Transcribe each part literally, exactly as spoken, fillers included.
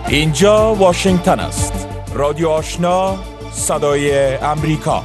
اینجا واشنگتن است. رادیو آشنا، صدای امریکا.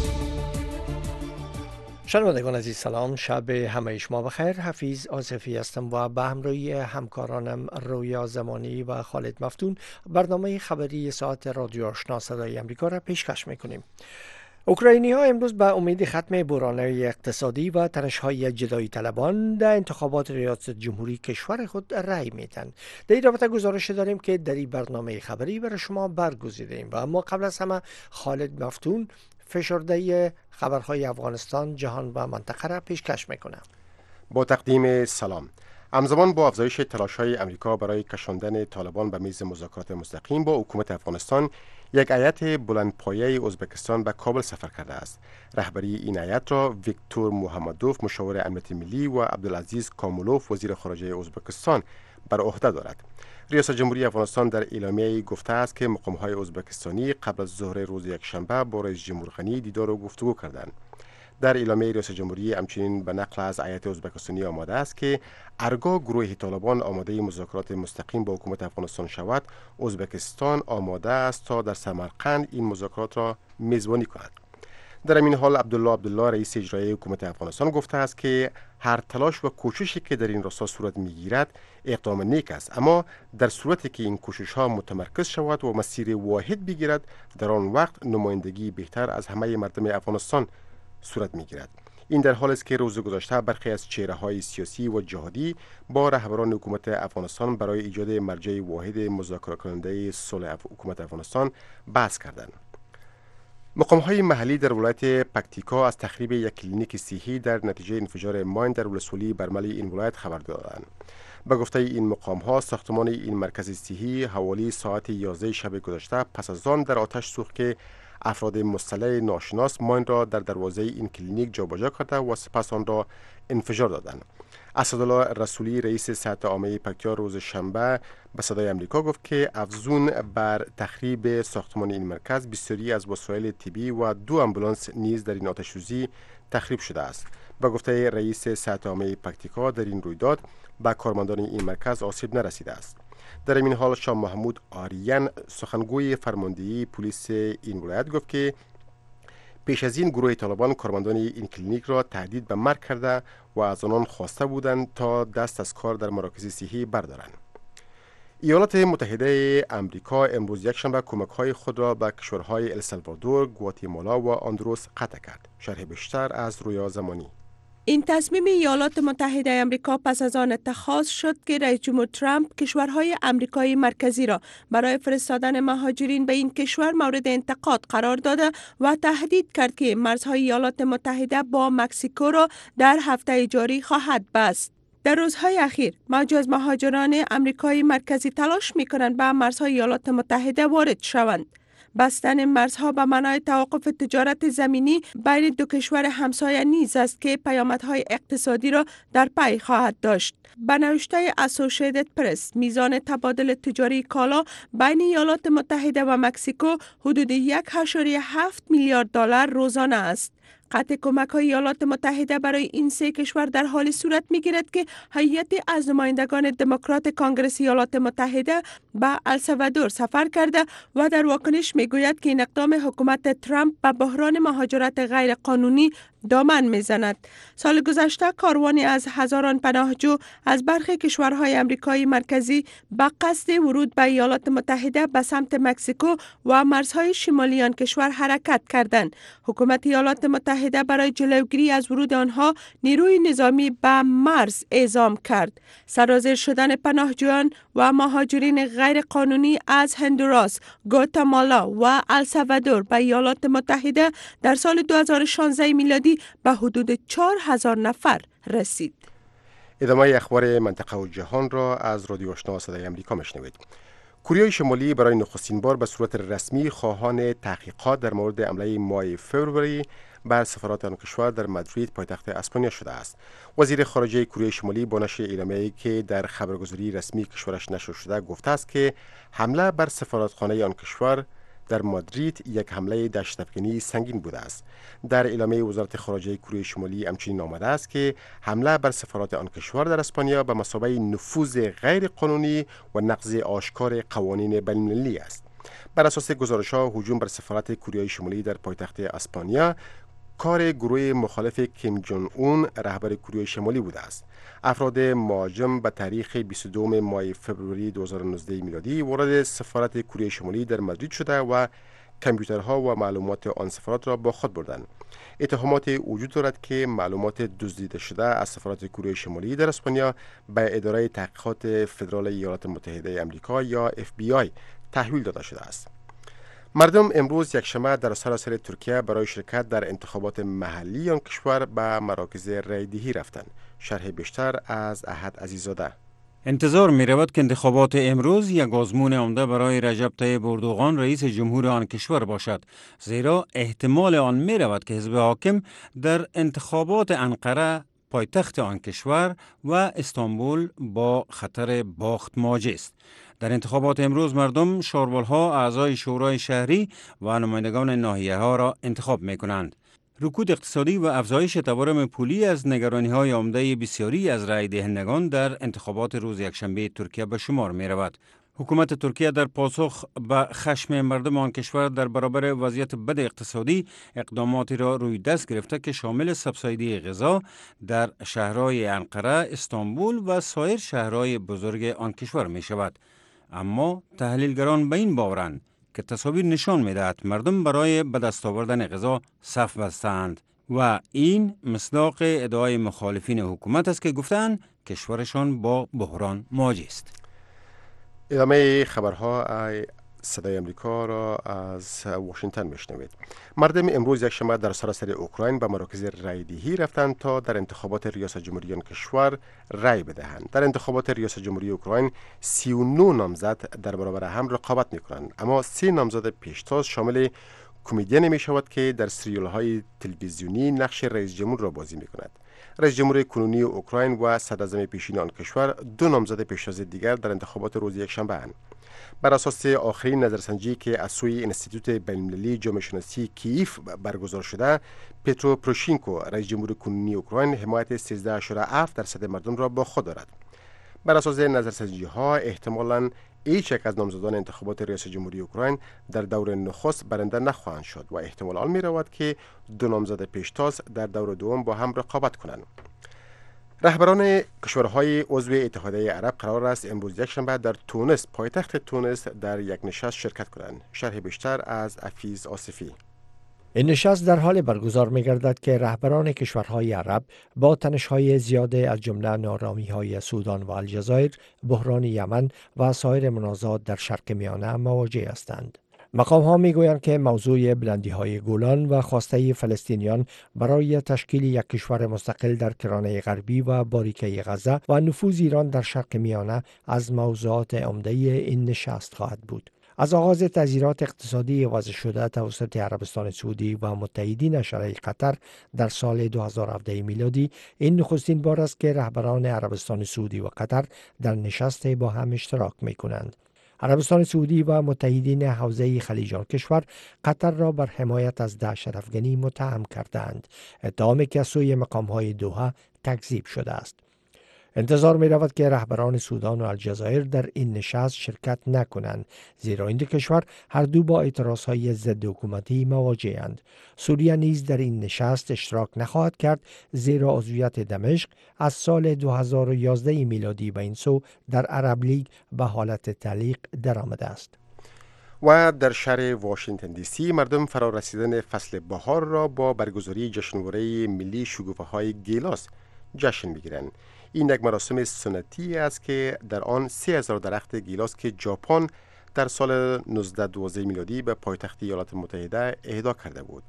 شنوندگان عزیز سلام، شب همه شما بخیر. حفیظ آصفی هستم و به همراهی همکارانم رویا زمانی و خالد مفتون برنامه خبری ساعت رادیو آشنا صدای امریکا را پیشکش میکنیم. اوکراینی ها امروز به امید ختم بحران اقتصادی و تنش های جدایی طلبان در انتخابات ریاست جمهوری کشور خود رأی میدن. در این رابطه گزارش داریم که در این برنامه خبری برای شما برگزیدیم و اما قبل از همه خالد مفتون فشرده خبرهای افغانستان، جهان و منطقه را پیشکش میکنه. با تقدیم سلام. همزمان با افزایش تلاش‌های امریکا برای کشاندن طالبان به میز مذاکرات مستقیم با حکومت افغانستان، یک هیئت بلندپایه ازبکستان به کابل سفر کرده است. رهبری این هیئت را ویکتور محمدوف، مشاور امنیت ملی، و عبدالعزیز کامولوف، وزیر خارجه ازبکستان، بر عهده دارد. ریاست جمهوری افغانستان در اعلامیه‌ای گفته است که مقام‌های ازبکستانی قبل از ظهر روز یکشنبه با رئیس جمهور غنی دیدار و گفتگو کردند. در اعلامیه ریاست جمهوری همچنین به نقل از هیئت ازبکستانی آماده است که هرگاه گروه طالبان آماده مذاکرات مستقیم با حکومت افغانستان شود، ازبکستان آماده است تا در سمرقند این مذاکرات را میزبانی کند. در این حال عبدالله عبدالله، رئیس اجرایی حکومت افغانستان، گفته است که هر تلاش و کوششی که در این راستا صورت میگیرد اقدام نیک است، اما در صورتی که این کوشش ها متمرکز شود و مسیر واحد بگیرد، در آن وقت نمایندگی بهتر از همه مردم افغانستان صورت میگیرد. این در حالی است که روز گذشته برخی از چهره‌های سیاسی و جهادی با رهبران حکومت افغانستان برای ایجاد مرجع واحد مذاکره کننده صلح حکومت افغانستان بحث کردند. مقام‌های محلی در ولایت پکتیکا از تخریب یک کلینیک صحی در نتیجه انفجار ماین در ولسوالی برمل این ولایت خبر دادند. به گفته این مقام‌ها، ساختمان این مرکز صحی حوالی ساعت یازده شب گذشته پس از آن در آتش سوخت که افراد مسلح ناشناس ماین را در دروازه این کلینیک جابجا کرده و سپس آن را انفجار دادند. اسدالله رسولی، رئیس صحت عامه پکتیا، روز شنبه به صدای امریکا گفت که افزون بر تخریب ساختمان این مرکز، بسیاری از وسایل طبی و دو آمبولانس نیز در این آتش‌سوزی تخریب شده است. به گفته رئیس صحت عامه پکتیکا، در این رویداد به کارمندان این مرکز آسیب نرسیده است. در این حال شاه محمود آریان، سخنگوی فرماندهی پلیس این ولایت، گفت که پیش از این گروه طالبان کارمندان این کلینیک را تهدید به مرگ کرده و از آنان خواسته بودند تا دست از کار در مراکز صحی بردارند. ایالات متحده امریکا امروز یکشنبه کمک‌های خود را به کشورهای السالوادور، گواتیمالا و هندوراس قطع کرد. شرح بیشتر از رویا زمانی. این تصمیم ایالات متحده آمریکا پس از آن اتخاذ شد که رئیس جمهور ترامپ کشورهای آمریکای مرکزی را برای فرستادن مهاجرین به این کشور مورد انتقاد قرار داده و تهدید کرد که مرزهای ایالات متحده با مکزیکو را در هفته جاری خواهد بست. در روزهای اخیر موج از مهاجران آمریکای مرکزی تلاش می‌کنند به مرزهای ایالات متحده وارد شوند. بستن مرزها به معنای توقف تجارت زمینی بین دو کشور همسایه نیز است که پیامدهای اقتصادی را در پی خواهد داشت. به نوشته اسوسییتد پرس، میزان تبادل تجاری کالا بین ایالات متحده و مکزیکو حدود یک و هفت میلیارد دلار روزانه است. قطع کمک‌های ایالات متحده برای این سه کشور در حالی صورت می‌گیرد که هیئتی از نمایندگان دموکرات کانگرس ایالات متحده به السالوادور سفر کرده و در واکنش می‌گوید که این اقدام حکومت ترامپ به بحران مهاجرت غیرقانونی دامن می‌زند. سال گذشته کاروانی از هزاران پناهجو از برخی کشورهای آمریکای مرکزی به قصد ورود به ایالات متحده به سمت مکزیکو و مرزهای شمالی آن کشور حرکت کردند. حکومت ایالات متحده برای جلوگیری از ورود آنها نیروی نظامی به مرز اعزام کرد. سرازیر شدن پناهجویان و مهاجرین غیر قانونی از هندوراس، گواتمالا و السالوادور به ایالات متحده در سال دو هزار و شانزده میلادی به حدود چهار هزار نفر رسید. ادامه اخبار منطقه و جهان را از رادیو آشنا صدای امریکا میشنوید. کره شمالی برای نخستین بار به صورت رسمی خواهان تحقیقات در مورد حمله ماه فوریه بر سفارت آن کشور در مادرید، پایتخت اسپانیا شده است. وزیر خارجه کره شمالی با نشر اعلامیه‌ای که در خبرگزاری رسمی کشورش نشر شده گفته است که حمله بر سفارتخانه آن کشور در مادرید یک حمله دهشت‌افکنی سنگین بوده است. در اعلامیه وزارت خارجه کره شمالی همچنین آمده است که حمله بر سفارات آن کشور در اسپانیا به مثابه نفوذ غیر قانونی و نقض آشکار قوانین بین‌المللی است. بر اساس گزارش‌ها هجوم بر سفارت کره شمالی در پایتخت اسپانیا کار گروه مخالف کیم جون اون رهبر کره شمالی بوده است. افراد مهاجم به تاریخ بیست و دو ماه فوریه دو هزار و نوزده میلادی وارد سفارت کره شمالی در مادرید شده و کامپیوترها و معلومات آن سفارت را با خود بردند. اتهامات وجود دارد که معلومات دزدیده شده از سفارت کره شمالی در اسپانیا به اداره تحقیقات فدرال ایالات متحده آمریکا یا اف بی آی تحویل داده شده است. مردم امروز یکشنبه در سراسر ترکیه برای شرکت در انتخابات محلی آن کشور به مراکز رایدهی رفتند. شرح بیشتر از احد عزیزاده. انتظار می رود که انتخابات امروز یک آزمون عمده برای رجب طیب اردوغان رئیس جمهور آن کشور باشد، زیرا احتمال آن می رود که حزب حاکم در انتخابات انقره پایتخت آن کشور و استانبول با خطر باخت مواجه است. در انتخابات امروز مردم شاربالها اعضای شورای شهری و نمایندگان ناحیه ها را انتخاب می کنند. رکود اقتصادی و افزایش تورم پولی از نگرانی های عمده بسیاری از رای دهندگان در انتخابات روز یکشنبه ترکیه به شمار می رود. حکومت ترکیه در پاسخ به خشم مردم آن کشور در برابر وضعیت بد اقتصادی اقداماتی را روی دست گرفته که شامل سبسایدی غذا در شهرهای انقره، استانبول و سایر شهرهای بزرگ آن کشور می شود. اما تحلیلگران به این باورند که تصاویر نشان می‌دهد مردم برای به دست آوردن غذا صف بستند و این مصداق ادعای مخالفین حکومت است که گفتند کشورشان با بحران مواجه است. ادامه خبرها صدای امریکا را از واشنگتن میشنوید. مردم امروز یکشنبه در سراسر اوکراین به مراکز رایدهی رفتند تا در انتخابات ریاست جمهوری آن کشور رای بدهند. در انتخابات ریاست جمهوری اوکراین سی و نه نامزد در برابر هم رقابت میکنند، اما سه نامزد پیشتاز شامل کمدین می شود که در سریال های تلویزیونی نقش رئیس جمهور را بازی می کند. رئیس جمهور کنونی اوکراین و صدراعظم پیشین آن کشور دو نامزد پیشتاز دیگر در انتخابات روز یکشنبه اند. بر اساس آخرین نظرسنجی که از سوی انستیتوت بین‌المللی جامعه شناسی کیف برگزار شده، پترو پروشینکو رئیس جمهور کنونی اوکراین حمایت سیزده اشاره هفت درصد مردم را با خود دارد. بر اساس نظرسنجی ها احتمالاً هیچ یک از نامزدان انتخابات ریاست جمهوری اوکراین در دور نخست برنده نخواهند شد و احتمال آن می رود که دو نامزد پیشتاز در دور دوم با هم رقابت کنند. رهبران کشورهای عضو اتحادیه عرب قرار است امروز یکشنبه در تونس، پایتخت تونس، در یک نشست شرکت کنند. شرح بیشتر از حفیظ آصفی. این نشست در حال برگزار می گردد که رهبران کشورهای عرب با تنش‌های زیاده از جمله نارامی‌های سودان و الجزایر، بحران یمن و سایر منازعات در شرق میانه مواجه هستند. مقام ها می گویند که موضوع بلندی های گولان و خواسته فلسطینیان برای تشکیل یک کشور مستقل در کرانه غربی و باریکه غزه و نفوذ ایران در شرق میانه از موضوعات عمده این نشست خواهد بود. از آغاز تغییرات اقتصادی وضع شده توسط عربستان سعودی و متحدین شرعی قطر در سال دو هزار و هفده میلادی، این نخستین بار است که رهبران عربستان سعودی و قطر در نشست با هم اشتراک می کنند. عربستان سعودی و متحدین حوزه خلیج آن کشور قطر را بر حمایت از دهشت‌افکنی متهم کردند، اتهامی که از سوی مقام‌های دوحه تکذیب شده است. انتظار می رود که رهبران سودان و الجزایر در این نشست شرکت نکنند، زیرا این دو کشور هر دو با اعتراضهای ضد حکومتی مواجه‌اند. سوریه نیز در این نشست اشتراک نخواهد کرد، زیرا عضویت دمشق از سال دو هزار و یازده میلادی به این سو در عرب لیگ به حالت تعلیق درآمده است. و در شهر واشنگتن دی سی مردم فرا رسیدن فصل بهار را با برگزاری جشنواره ملی شکوفه‌های گیلاس جشن می‌گیرند. این یک مراسم سنتی است که در آن سه هزار درخت گیلاس که ژاپن در سال نوزده دوازده میلادی به پایتخت ایالات متحده اهدا کرده بود.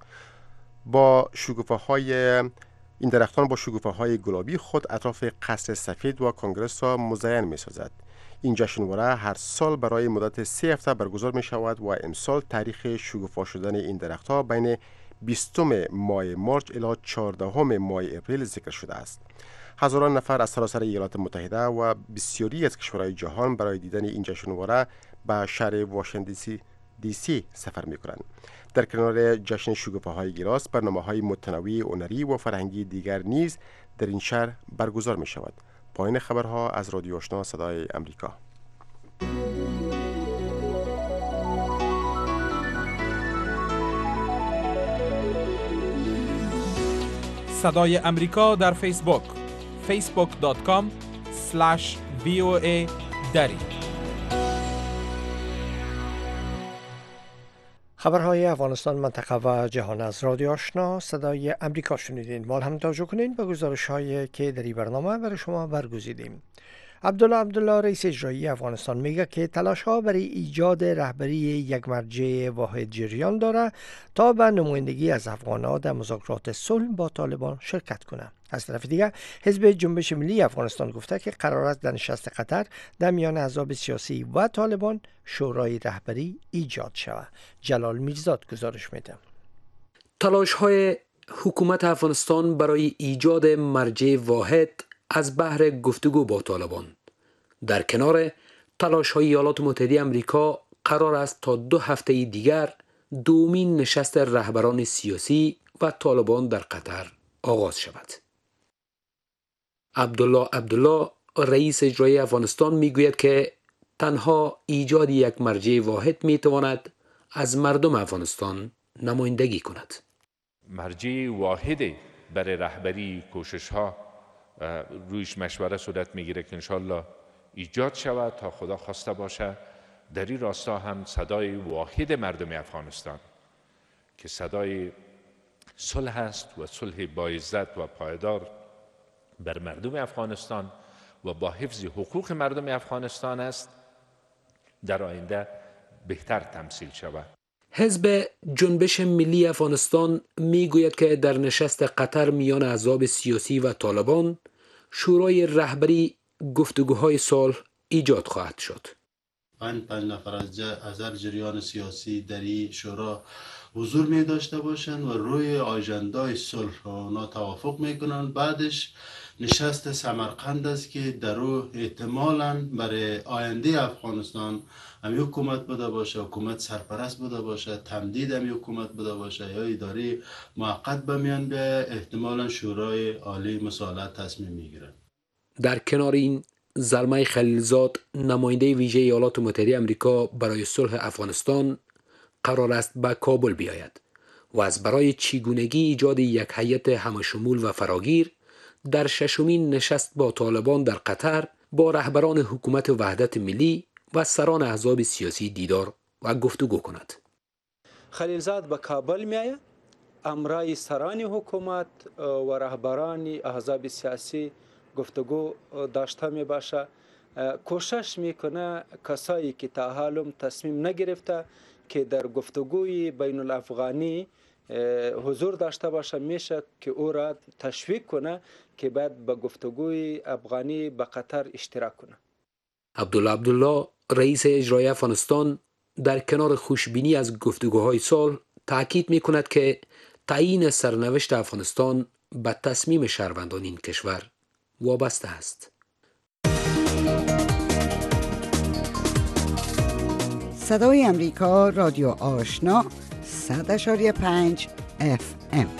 با شکوفه‌های این درختان با شکوفه‌های گلابی خود اطراف قصر سفید و کنگره را مزین می‌سازد. این جشنواره هر سال برای مدت سه هفته برگزار می‌شود و امسال تاریخ شکوفا شدن این درخت‌ها بین بیستم ماه مارچ الی چهاردهم ماه اپریل ذکر شده است. هزاران نفر از سراسر ایالات متحده و بسیاری از کشورهای جهان برای دیدن این جشنواره به شهر واشنگتن دی سی دی سی سفر می کنند. در کنار جشن شکوفه‌های گیلاس، برنامه‌های متنوع هنری و فرهنگی دیگر نیز در این شهر برگزار می شود. پایان خبرها از رادیو آشنا صدای امریکا. صدای امریکا در فیسبوک فیسبوک دات کام اسلش وی او ای دری. خبرهای افغانستان، منطقه و جهان از رادیو آشنا صدای امریکا شنیدین. ما هم توجه کنین به گزارش‌هایی که در این برنامه برای شما برگزیدیم. عبدالله عبدالله رئیس اجرایی افغانستان میگه که تلاش‌ها برای ایجاد رهبری یک مرجع واحد جریان داره تا به نمایندگی از افغان‌ها در مذاکرات صلح با طالبان شرکت کنه. از طرف دیگر حزب جنبش ملی افغانستان گفته که قرار است در نشست قطر در میان احزاب سیاسی و طالبان شورای رهبری ایجاد شود. جلال میرزاد گزارش میده. تلاش‌های حکومت افغانستان برای ایجاد مرجع واحد از بحر گفتگو با طالبان در کنار تلاش‌های ایالات متحده آمریکا قرار است تا دو هفته دیگر دومین نشست رهبران سیاسی و طالبان در قطر آغاز شود. عبدالله عبدالله رئیس اجرایی افغانستان میگوید که تنها ایجاد یک مرجع واحد میتواند از مردم افغانستان نمایندگی کند. مرجع واحد برای رهبری کوشش ها رویش مشوره صورت میگیره که انشالله ایجاد شود تا خدا خواسته باشه. در این راستا هم صدای واحد مردم افغانستان که صدای صلح است و صلح با عزت و پایدار بر مردم افغانستان و با حفظ حقوق مردم افغانستان است، در آینده بهتر تمثیل شود. حزب جنبش ملی افغانستان میگوید که در نشست قطر میان احزاب سیاسی و طالبان شورای رهبری گفتگوهای صلح ایجاد خواهد شد. پنج پنج نفر از از هر جریان سیاسی در این شورا حضور می داشته باشند و روی آژندای صلح اونا توافق میکنند. بعدش نشست سمرقند است که در او احتمالاً برای آینده افغانستان هم حکومت بوده باشه، حکومت سرپرست بوده باشه، تمدید هم حکومت بوده باشه یا اداره موقت بمیان به احتمالاً شورای عالی مصالحت تصمیم میگیرند. در کنار این، زلمه خلیلزاد نماینده ویژه ایالات متحده آمریکا برای صلح افغانستان قرار است به کابل بیاید و از برای چگونگی ایجاد یک هیئت همشمول و فراگیر در ششمین نشست با طالبان در قطر با رهبران حکومت وحدت ملی و سران احزاب سیاسی دیدار و گفتگو کند. خلیلزاد به کابل می آید، امرای سران حکومت و رهبران احزاب سیاسی گفتگو داشته می باشه. کوشش میکنه کسایی که تا حالم تصمیم نگرفته که در گفتگوی بین الافغانی حضور داشته باشه، میشه که او را تشویق کنه که بعد به گفتگوی افغانی به قطر اشتراک کنه. عبدالله عبدالله رئیس اجرایی افغانستان در کنار خوشبینی از گفتگوهای صلح تاکید میکند که تعیین سرنوشت افغانستان به تصمیم شهروندان این کشور وابسته است. صدای امریکا، رادیو آشنا، صد اشاری پنج اف ام.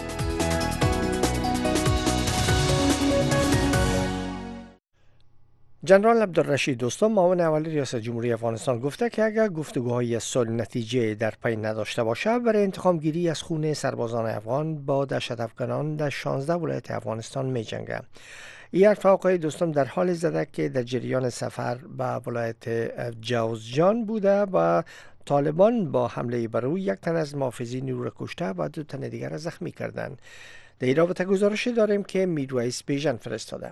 جنرال عبدالرشید دوستم، معاون اول ریاست جمهوری افغانستان، گفته که اگر گفتگوهای صلح نتیجه در پی نداشته باشه، برای انتقام گیری از خون سربازان افغان با دهشت افغانان در شانزده ولایت افغانستان می جنگه. این حرف آقای دوستم در حال زده که در جریان سفر به ولایت جوزجان بوده و طالبان با حمله بر او یک تن از محافظین او را کشته و دو تن دیگر را زخمی کردند. در این رابطه گزارشی داریم که میرویس بیژن فرستاده.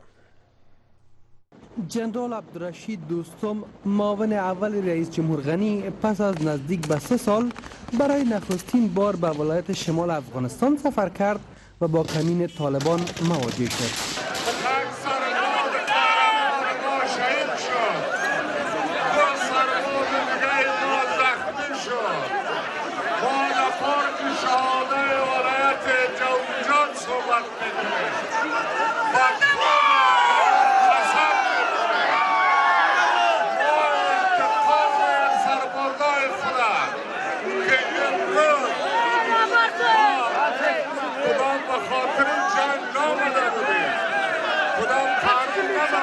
جنرال عبدالرشید دوستم، معاون اول رئیس جمهور غنی، پس از نزدیک به سه سال برای نخستین بار به ولایت شمال افغانستان سفر کرد و با کمین طالبان مواجه شد.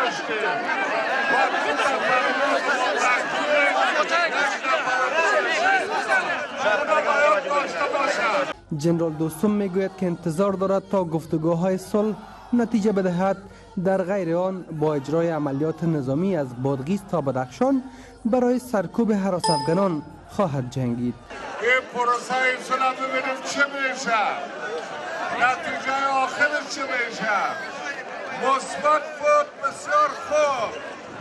جنرال دوستم میگوید که انتظار دارد تا گفتگوهای صلح نتیجه بدهد، در غیر آن با اجرای عملیات نظامی از بادغیس تا بدخشان برای سرکوب هراس افغانان خواهد جنگید. این پروسه صلح ببینیم چه میشه، نتیجه آخرش چه میشه. مثبت بود، بسیار خوب.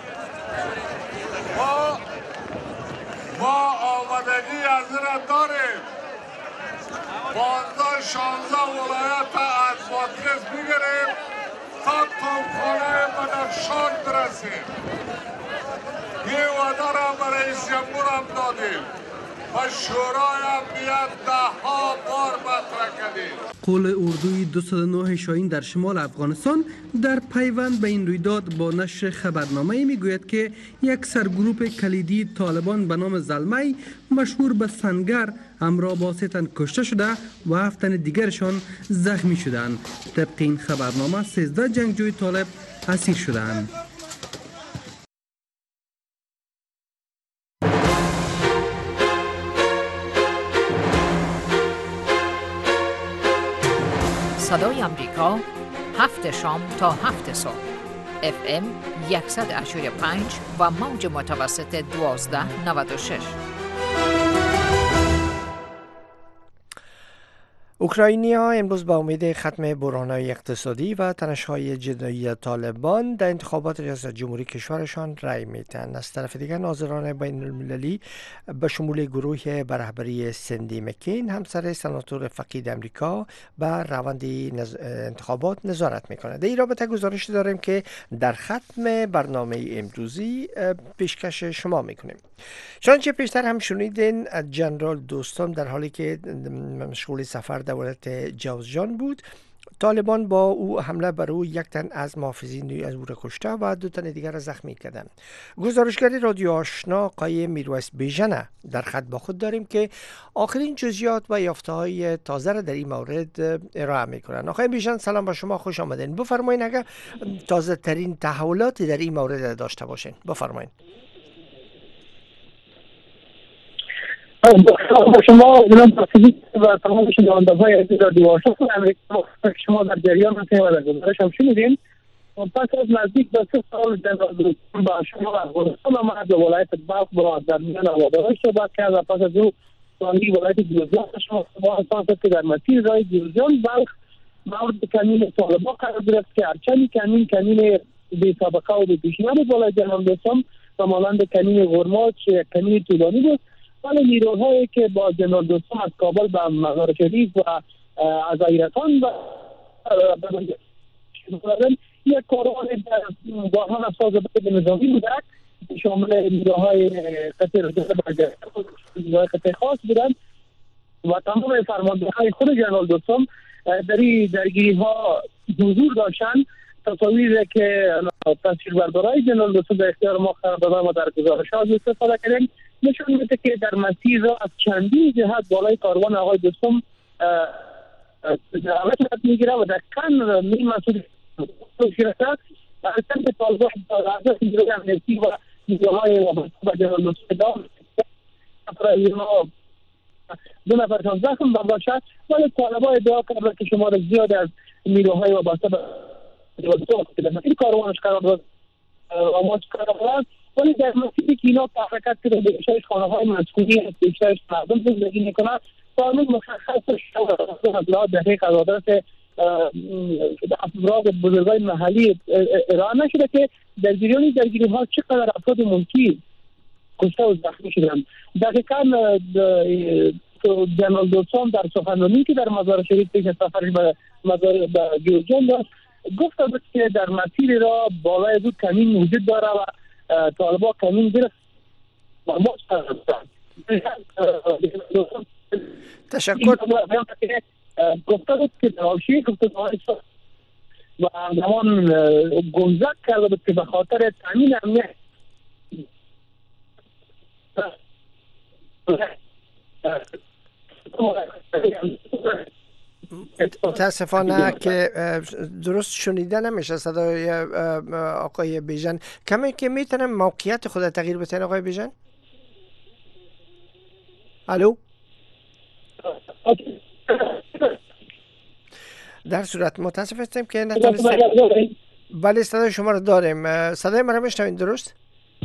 ما ما آمادگی از را داریم. پانزده شانزده ولایت از بادغیس بگیریم تا توپخانه بدخشان برسیم. این وعده را به رئیس جمهور هم دادیم و شورای امنیت ده ها بار مطرح کردیم. قول اردوی دویست و نه شاهین در شمال افغانستان در پیوند به این رویداد با نشر خبرنامه میگوید که یک سرگروپ کلیدی طالبان به نام زلمی مشهور به سنگر همراه با سه تن کشته شده و هفت تن دیگرشان زخمی شدند. طبق این خبرنامه سیزده جنگجوی طالب اسیر شدند. صدای امریکا هفت شام تا هفت صبح اف ام صد و پنج و موج متوسط دوازده نود و شش. اوکراینی‌ها امروز با امید ختم بحران‌های اقتصادی و تنش‌های جدایی طالبان در انتخابات ریاست جمهوری کشورشان رأی می‌دهند. از طرف دیگر ناظران بین المللی به شمول گروه به رهبری سندی مکین همسر سناتور فقید امریکا بر روند انتخابات نظارت می‌کنند. در این رابطه گزارش داریم که در ختم برنامه امروزی پیشکش شما می‌کنیم. چنانچه پیشتر هم شنیدین، جنرال دوستم در حالی که مشغول سفر در ولایت جوزجان بود، طالبان با او حمله بر او یک تن از محافظین از او را کشته و دو تن دیگر را زخمی کردند. گزارشگر رادیو آشنا آقای میرویس بیژن در خط با خود داریم که آخرین جزئیات و یافته‌های تازه را در این مورد ارائه می‌کنند. آقای بیژن سلام با شما، خوش آمدین. بفرمایید اگر تازه ترین تحولاتی در این مورد داشته باشین بفرمایید. با شما جناب تفصیلی و تمام شنوندگان عزیز رادیو آشنا امریکا شما در جریان هستید و در گزارش هم شنیدین. پس از نزدیک به سه سال جنرال دوستم با شما افغانستان آمد به ولایت بلخ با در میان آبادانی صحبت کرد و پس از او سوانگی ولایت جوزجان شما احساس کرد که در مسیر راه جوزجان بلخ مورد کمین طالبان قرار گرفت که هرچند کمین کمین بی سابقه و بی پیشینه بود بالای جنرال دوستم و مانند کمین غرماچ کمین طولانی بود، ولی نیروهایی که با جنرال دوستم از کابل به مزار شریف و از ایران و یک کاروان در گاهان افساز بد نظامی بوده شامل نیروهای قطع نیروهای قطع خاص بودند و تمام فرماندههای خود جنرال دوستم در این درگیری ها حضور داشتند. تصاویر که تصویربردارای جنرال دوستم در اختیار ما قرار دادن و در گزارش ها استفاده کردیم نشون میده که در مسیر را از چندین جهت بالای کاروان آقای دوستم حرکت میگیره و در کن می مسئول شرکت هرچند که طالبان از نیروی امنیتی و نیروهای وابسته به جنرال دوستم دام دو نفرشان زخم باشد، ولی طالبان ادعا کرده که شمار زیاد از نیروهای وابسته به جنرال دوستم در مسیر کاروانش قرار داد آماج قرار داد، ولی در مسیری که اینا حرکت کرده به بیشترش خانه های مسکونی هست، بیشترش مردم زندگی میکنن، قانون مشخص از لحاظ دقیق از آدرس افراد بزرگای محلی ارائه نشده که در جریان درگیری ها چقدر افراد ملکی کشته و زخمی شدند. دقیقا جنرال دوستم در سخنرانی که در مزار شریف پیش از سفرش به مزار جوزجان داشت گفت که در مسیر را بالای دو کمین وجود داره و طالبان کمین گرفت و ما تشکر گفته بود که در حاشیه گفته و زمان گمزد کرده بود که به خاطر تامین امنیت متاسفانه که درست شنیده نمیشه صدای آقای بیژن. کمی که میتونم موقعیت خود تغییر بتین آقای بیژن؟ الو؟ در صورت متاسف هستیم که نتونستیم. بله صدای شما رو داریم. صدای من رو میشنوین درست؟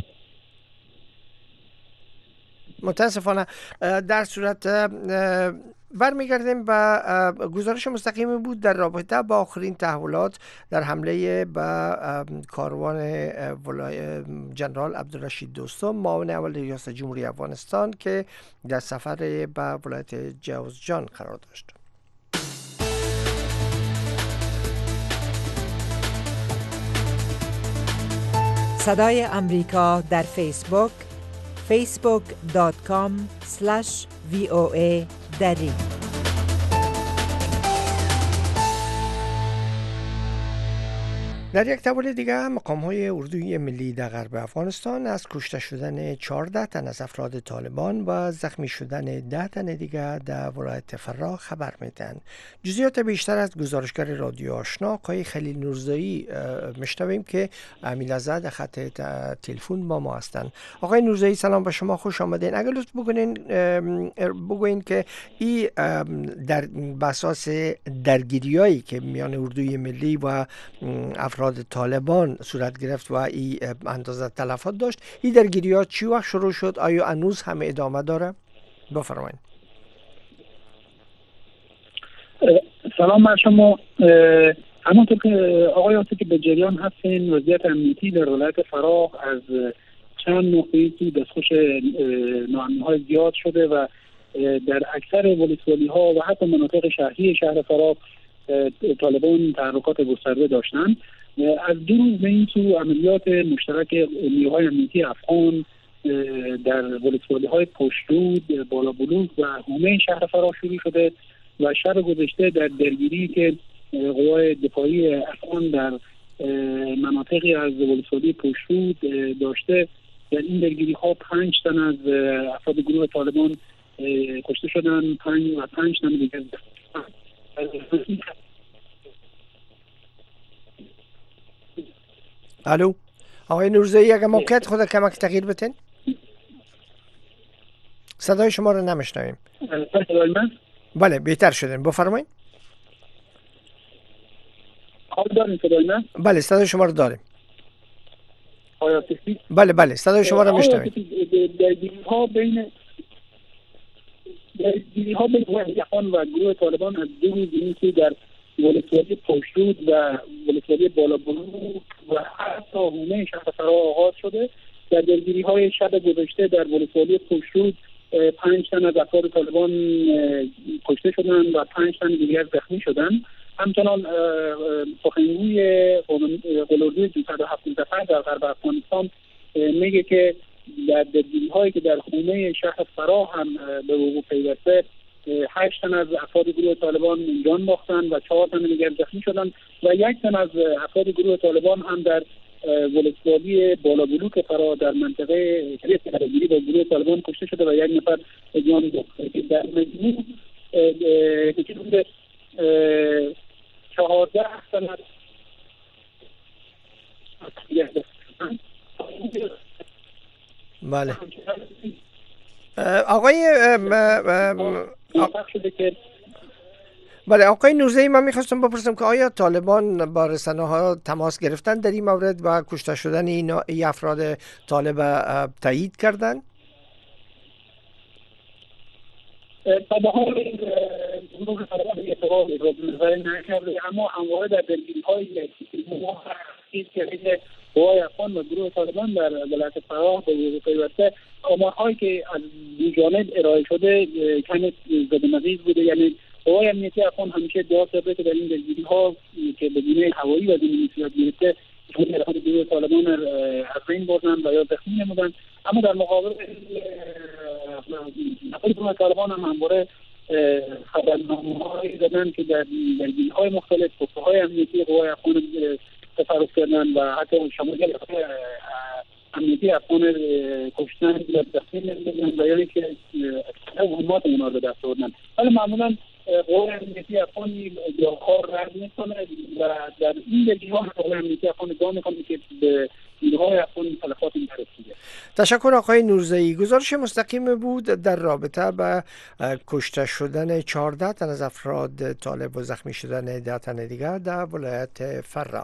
متاسفانه در صورت برمیگردیم به گزارش مستقیم بود در رابطه با آخرین تحولات در حمله به کاروان جنرال عبدالرشید دوستم معاون اول ریاست جمهوری افغانستان که در سفر به ولایت جوزجان قرار داشت. صدای امریکا در فیسبوک facebook dot com slash v o a دری. در یک تحول دیگر مقام‌های اردوی ملی در غرب افغانستان از کشته شدن چهارده تن از افراد طالبان و زخمی شدن ده تن دیگر در ولایت فراه خبر میدن. جزئیات بیشتر از گزارشگر رادیو آشنا آقای خلیل نورزایی میشنویم که امیلزاده در خط تلفن با ما هستند. آقای نورزایی سلام به شما، خوش آمدین. اگر لطف بکنین بگوین که این در اساس درگیریایی که میان اردوی ملی و افراد طالبان صورت گرفت و این اندازه تلفات داشت، این درگیریات چی وقت شروع شد؟ آیا هنوز هم ادامه داره؟ بفرمایید. سلام بر شما. همونطور که آقای آسی که به جریان هستین، وضعیت امنیتی در ولایت فراه از چند نقطه‌ای که دستخوش ناامنی‌های زیاد شده و در اکثر ولسوالی‌ها و حتی مناطق شهری شهر فراه طالبان تحرکات گسترده داشتند. از دو روز به این سو عملیات مشترک نیروهای امنیتی افغان در ولسوالی‌های پشترود، بالا بلوک و حومه شهر فراه شروع شده و شب گذشته در درگیری که قوای دفاعی افغان در مناطقی از ولسوالی پشترود داشته، در این درگیری ها پنج تن از افراد گروه طالبان کشته شدن، پنج و پنج تن دیگر. الو آقای نورزایی، اگر موقعیت خود کمک تغییر بتین. صدای شما رو نمیشنویم. بله بهتر شدن، بفرمایید. بله صدای شما رو داریم. بله بله صدای شما رو میشنویم. درگیری ها بین درگیری ها بین افغان و گروه طالبان از دو روز این که در ولسوالی پشترود و ولسوالی بالا بلوک و حتی حومه شهر فراه آغاز شده. در درگیری های شب گذشته در ولسوالی پشترود پنج تن از افراد طالبان کشته شدند و پنج تن دیگر زخمی شدند. همچنان سخنگوی قلوردوی دویست و هفتاد نفر در غرب افغانستان میگه که در درگیری هایی که در حومه شهر فراه هم به وقوع پیوسته، هشت تن از افراد گروه طالبان جان باختند و چهار تن دیگر زخمی شدند و یک تن از افراد گروه طالبان هم در ولسوالی بالا بلوک فراه در منطقه درگیری با گروه طالبان کشته شده و یک نفر جان باخته. در مجموع حدود چهارده تن بله. آقای بله آقای نورزایی، من میخواستم بپرسم که آیا طالبان با رسانه‌ها تماس گرفتن در این مورد و کشته شدن این افراد طالب تایید کردن؟ تا به حال گروه طالبان اعتقاد نظر نکرده، اما همواره در درگیری‌های ما هست که قوای افغان و گروه طالبان در ولایت فراه به وقوع پیوسته، آمارهایی که از دو جانب ارائه شده کمی زده‌نقیض بوده. یعنی قوای امنیتی افغان همیشه ادعا کرده که در این درگیری‌ها که به گونه هوایی و زمینی صورت گرفته افراد گروه طالبان از بین بردند و یا زخمی نمودند، اما در مقابل افراد گروه طالبان هم همواره خبرنامه‌هایی دادند که در درگیری‌های مختلف قوای امنیتی قوای افغان تصرف کردن و حتی شمول امنیتی افغان کشتن و تخصیل نمیدن و یعنی که مهمات اونا رو دست بردن. ولی معمولا قوای امنیتی افغان کار رد میکنه و در این لجان قوای امنیتی افغان ادعا میکنه که به نیروهای افغان تلفات نرسیده. تشکر آقای نورزئی. گزارش مستقیم بود در رابطه به کشته شدن چهارده تن از افراد طالب و زخمی شدن ده تن دیگر در ولایت فرا.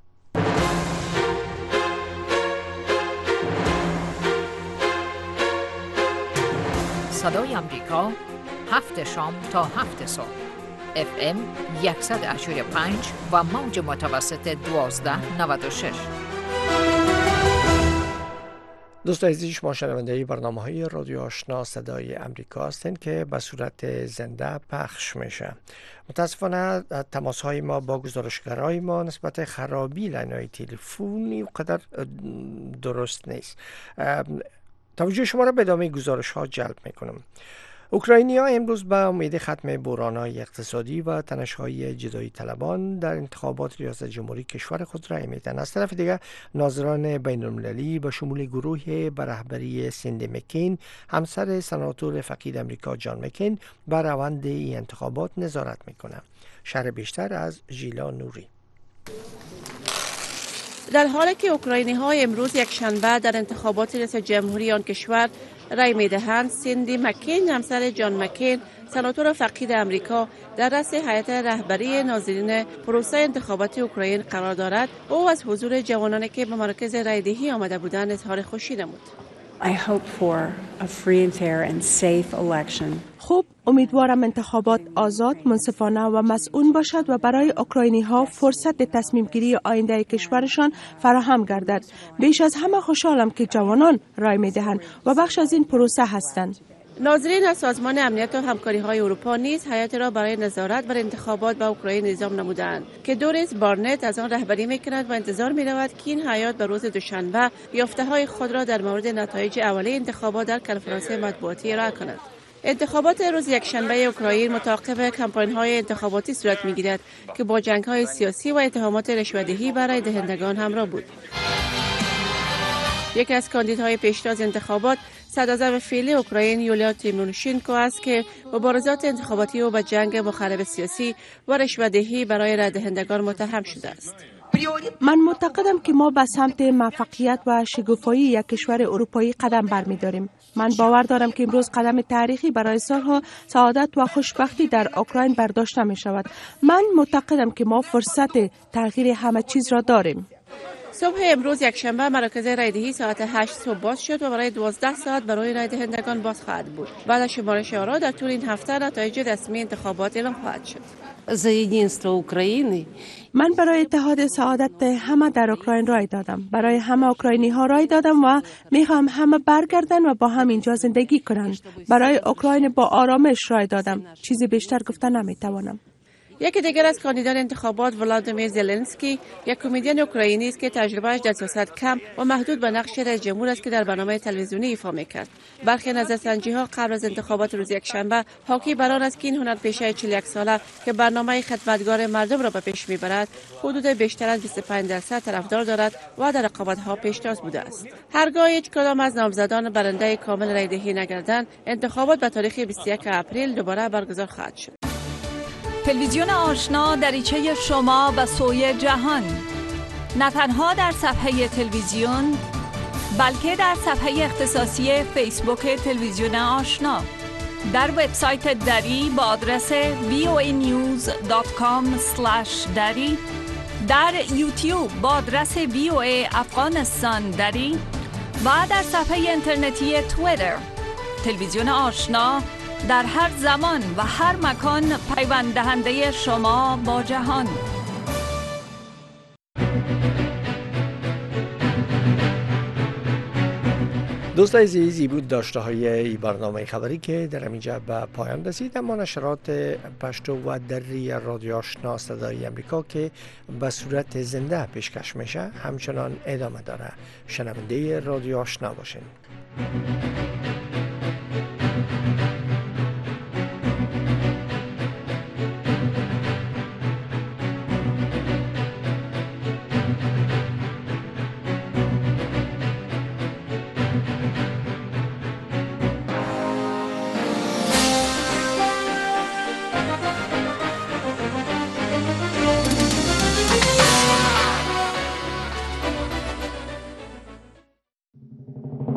صدای امریکا، هفت شام تا هفت صبح. اف ام صد و هشت و پنج و موج متوسط دوازده نود و شش. دوست عزیز، شما شنونده برنامه های رادیو آشنا صدای امریکا هستند که به صورت زنده پخش میشه. متاسفانه تماس های ما با گزارشگرای ما نسبت خرابی لاین های تلفنی قدر درست نیست. توجه شما را به ادامه گزارش ها جلب میکنم. اوکراینیا امروز به امید ختم بحران‌های اقتصادی و تنش‌های جدایی طلبان در انتخابات ریاست جمهوری کشور خود رای میدهند. از طرف دیگر ناظران بین‌المللی به شمول گروه به رهبری سیندی مکین، همسر سناتور فقید امریکا جان مکین، بر روند این انتخابات نظارت میکنند. شرح بیشتر از ژیلا نوری. در حالی که اوکراینی ها امروز یک شنبه در انتخابات ریاست جمهوری آن کشور رای میدهند، سیندی مکین، همسر جان مکین، سناتور فقید امریکا، در رأس هیئت رهبری ناظرین پروسه انتخاباتی اوکراین قرار دارد. او از حضور جوانانی که به مراکز رایدهی آمده بودند اظهار خوشی نمود. I hope for a free and fair and safe election. خوب، امیدوارم انتخابات آزاد، منصفانه و مسئول باشد و برای اوکراینی ها فرصت تصمیم گیری آینده کشورشان فراهم گردد. بیش از همه خوشحالم که جوانان رای می دهند و بخش از این پروسه هستند. ناظرین از سازمان امنیت و همکاری های اروپا نیز هیئت را برای نظارت بر انتخابات به اوکراین نظام نمودند که دوریس بارنت از آن رهبری می‌کند و انتظار می‌رود که این هیئت به روز دوشنبه یافته‌های خود را در مورد نتایج اولیه انتخابات در کنفرانس مطبوعاتی ارائه کند. انتخابات روز یکشنبه اوکراین متعاقب کمپاین‌های انتخاباتی صورت می‌گیرد که با جنگ‌های سیاسی و اتهامات رشوه‌دهی برای دهندگان همراه بود. یکی از کاندیدهای پیشتاز انتخابات، صدراعظم فعلی اوکراین یولیا تیمونشینکو است که مبارزات انتخاباتی او به جنگ مخرب سیاسی و رشوه‌دهی برای رای دهندگان متهم شده است. من معتقدم که ما به سمت موفقیت و شکوفایی یک کشور اروپایی قدم برمی‌داریم. من باور دارم که امروز قدم تاریخی برای سالها سعادت و خوشبختی در اوکراین برداشته می شود. من معتقدم که ما فرصت تغییر همه چیز را داریم. صبح امروز یکشنبه مراکز رایدهی ساعت هشت صبح باز شد و برای دوازده ساعت برای رای دهندگان باز خواهد بود. بعد از شمارش آرا در طول این هفته نتایج رسمی انتخابات اعلام خواهد شد. من برای اتحاد سعادت همه در اوکراین رای دادم. برای همه اوکراینی ها رای دادم و میخوام همه برگردن و با هم اینجا زندگی کنند. برای اوکراین با آرامش رای دادم. چیزی بیشتر گفته نمیتوانم. یکی دیگر از کاندیدان انتخابات ولادیمیر زلنسکی، یک کمدین اوکراینی است که تجربهش در سیاست کم و محدود به نقش رئیس جمهور است که در برنامه تلویزیونی ایفا میکرد. برخی نظرسنجی‌ها قبل از انتخابات روز یکشنبه حاکی بر آن است که این هنرپیشه چهل و یک ساله که برنامه خدمتگار مردم را به پیش میبرد، حدود بیشتر از بیست و پنج درصد طرفدار دارد و در رقابت‌ها پیشتاز بوده است. هرگاه هیچ کدام از نامزدان برنده کامل رایدهی نگردند، انتخابات به تاریخ بیست و یک اپریل دوباره برگزار خواهد شد. تلویزیون آشنا دریچه شما و سوی جهان، نه تنها در صفحه تلویزیون بلکه در صفحه اختصاصی فیسبوک تلویزیون آشنا، در وبسایت دری با آدرس وی او ای نیوز دات کام اسلش دری، در یوتیوب با آدرس وی او ای افغانستان دری و در صفحه اینترنتی توییتر. تلویزیون آشنا در هر زمان و هر مکان پیوند دهنده شما با جهان. دوست عزیزی بود داشته های برنامه خبری که در اینجا به پایان رسید. اما نشرات پشتو و دری رادیو آشنا صدای امریکا که به صورت زنده پیشکش میشه همچنان ادامه داره. شنونده رادیو آشنا باشین.